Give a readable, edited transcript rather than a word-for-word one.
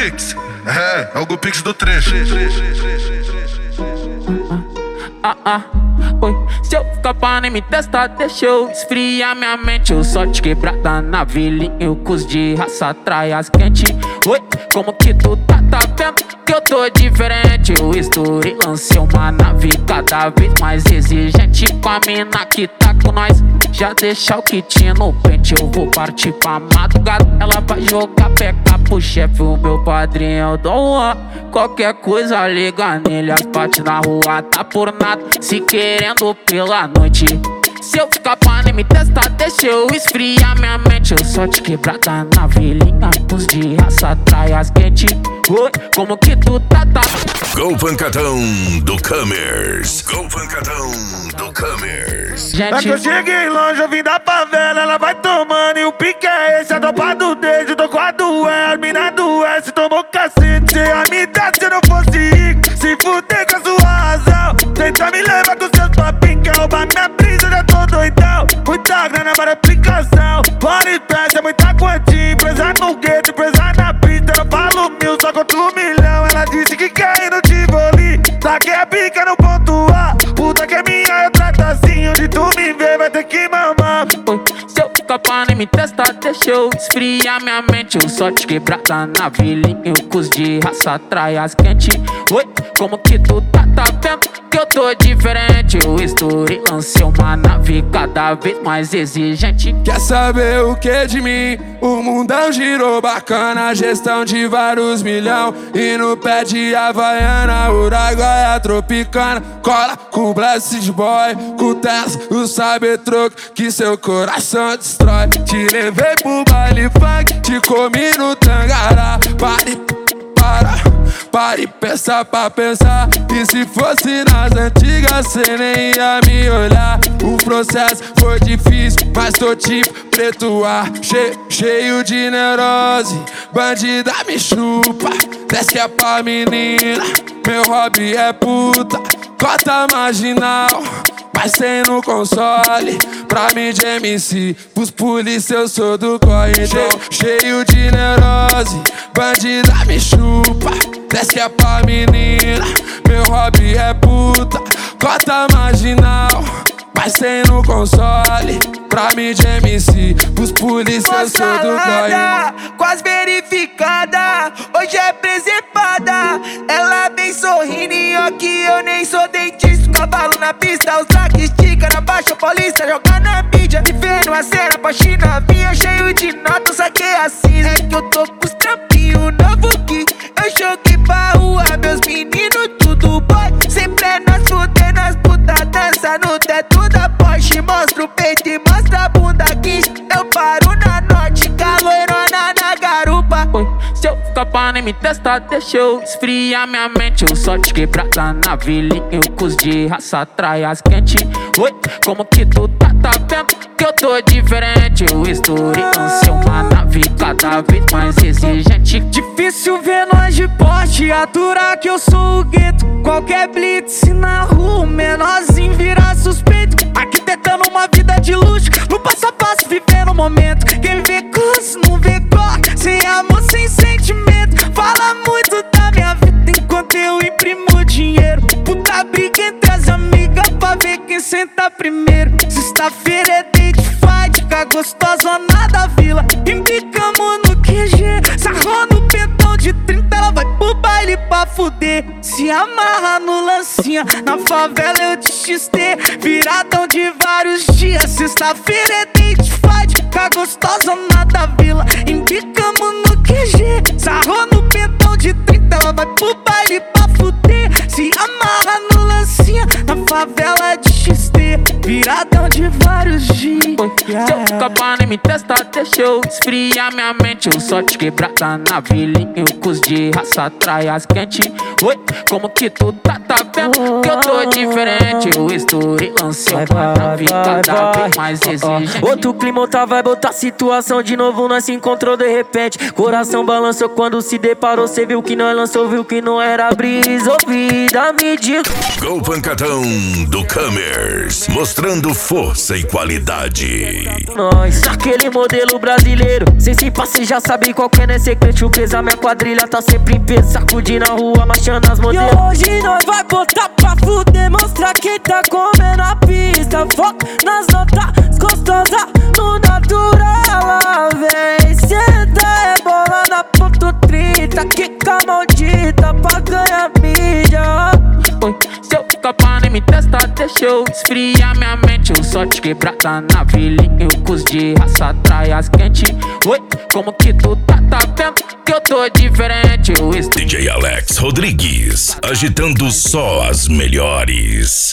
Pix. É o Pix do trecho. Oi, se eu ficar pra nem me testar, deixa eu esfriar minha mente. Eu só te quebrada na vilinha, com os de raça traias quente. Oi, como que tu tá vendo que eu tô diferente? Eu estourei, lancei uma nave cada vez mais exigente. Com a mina que tá com nós, já deixa o kit no pente. Eu vou partir pra madrugada, ela vai jogar peca pro chefe, o meu padrinho Dom Juan. Qualquer coisa liga nele, as partes na rua tá por nada, se querendo pela noite. Se eu ficar pra nem me testar, deixa eu esfriar minha mente. Eu só te quebrada na vilinha, pus de raça traias quente. Oi, como que tu tá? Go Pancadão do Camers. Go Pancadão do Camers. É que eu cheguei longe, eu vim da favela, ela vai tomando e o pique é esse. A tropa do desde, tô com a do E, a mina do S tomou cacete. Se a me dar, se eu não fosse rico, se fuder com a sua razão. Tenta me levar com seus papinhos, quer roubar minha brisa, eu já tô doidão. Muita grana para aplicação, fora e festa, muita quantia. Empresa no gueto, empresa na pista, eu falo mil, só contra 1 milhão. Ela disse que quer ir no Tivoli, saquei a pica no ponto A. Puta que é minha, eu trato assim, onde tu me vê vai ter que mamar. Oi, se eu ficar pra nem me testar, deixa eu esfriar minha mente. Eu só te quebrada na vilinha, com os de raça traias quente. Oi, como que tu tá vendo que eu tô diferente? Eu estourei, lancei uma nave cada vez mais exigente. Quer saber o que de mim? O mundão girou bacana, gestão de vários milhão. E no pé de Havaiana, Uruguaia tropicana. Cola com o Blessed Boy, com o Tesla, o Cybertruck, que seu coração destrói. Te levei pro baile funk, te comi no Tangará. Pare, pensa pra pensar. E se fosse nas antigas, cê nem ia me olhar. O processo foi difícil, mas tô tipo preto ar, cheio de neurose. Bandida me chupa, desce que é pra menina. Meu hobby é puta, cota marginal, mas sem no console. Pra mim de MC, pros polícia eu sou do corre. Cheio de neurose, bandida me chupa, desce que é pra menina. Meu hobby é puta, cota marginal, mas sem no console. Pra mim de MC, pros polícia eu sou do corre. Quase verificada, hoje é preservada. Ela vem sorrindo e ó que eu nem sou dentista. Cavalo na pista, os traques estica na baixa paulista, jogando na mídia. E vendo a cena pra China, vinha cheio de notas, saquei a cinza. É que eu tô com os trampinhos novo que eu joguei pra rua. Meus meninos tudo boy, sempre é nós fudendo as puta. Dança no teto da Porsche, mostra o peito e mostra a bunda quis. Eu paro na norte, caloirona na garupa. Oi, se eu ficar pra nem me testar, deixa eu esfriar minha mente. Eu só te quebrada na vilinha, com os de raça traias quente. Oi, como que tu tá vendo que eu tô diferente? Eu estourei, lancei uma nave cada vez mais exigente. Difícil ver nós de porte, aturar que eu sou o gueto. Qualquer blitz na rua, menorzinho vira suspeito. Arquitetando uma vida de luxo, no passo a passo vivendo o momento. Quem vê curso não vê cor, sem amor, sem sentimento. Fala muito da minha vida enquanto eu imprimo dinheiro. Puta briga entre as amigas pra ver quem senta primeiro. Sexta-feira é date fight, com a gostosona da vila. Embicamos no QG, sarrou no pentão de 30. Ela vai pro baile pra fuder, se amarra no lancinha. Na favela eu de XT, viradão de vários dias. Sexta-feira é date fight, com a gostosona da vila. Embicamos no QG, sarrou no pentão de 30. Ela vai pro baile pra fuder, se amarra no lancinha. Na favela de XT, viradão de vários dias. Se eu ficar pra nem me testar, deixa eu esfriar minha mente. Eu só te quebrada na vilinha, com os de raça traias quente. Oi, como que tu tá vendo que eu tô diferente? Eu estourei, lancei uma picada bem mais exigente. Outro clima, outra vibe, outra situação. De novo nós se encontrou de repente. Coração balançou quando se deparou. Cê viu que nós lançou, viu que não era brisa. Ouvida, me diga. Go Pancadão do Camers, mostrando força e qualidade. Nós, naquele modelo brasileiro. Cê se passa, já sabe qual que é, né? Secreto, presa, minha quadrilha tá sempre em peso. Sacudindo na rua, marchando as modelos. E hoje nós vai botar pra fuder, mostrar quem tá comendo a pista. Foca nas notas gostosas, no natural. Ela vem, senta, é bola na ponto 30. Quica maldita pra ganhar mídia. Oi, se eu ficar pra nem me testar, deixa eu esfriar minha mente. Eu só te quebrada na vilinha, eu cus de raça, traias quente. Oi, como que tu tá vendo que eu tô diferente? Eu DJ Alex Rodrigues, agitando só as melhores.